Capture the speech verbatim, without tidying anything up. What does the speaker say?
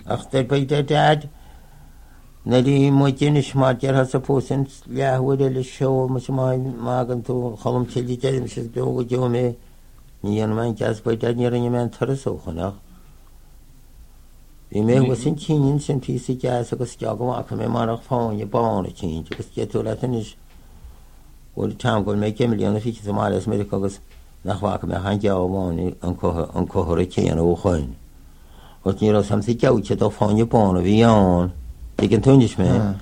Achter bei der Dad ندی مجنش ماجر هست پوسن لیاهوده لشوا مش ما ما كنتو خلم تلي تلي مش دو جومه نیان من جاز باید نیرانی من ترسو خناق بیمه واسین چینین سن پیسی جاز کس جاگم آکمه مارق فاونی بانه چین کس جتولاتنش ولی تام کل میکه میلیون فیک زمال اسمه کاغذ نخواهک می هنگ آوانی انکه انکه هرکی آنو خواهی وقتی راست هم سیکه و چه تا فاونی بانه بیان دیگه تونیش می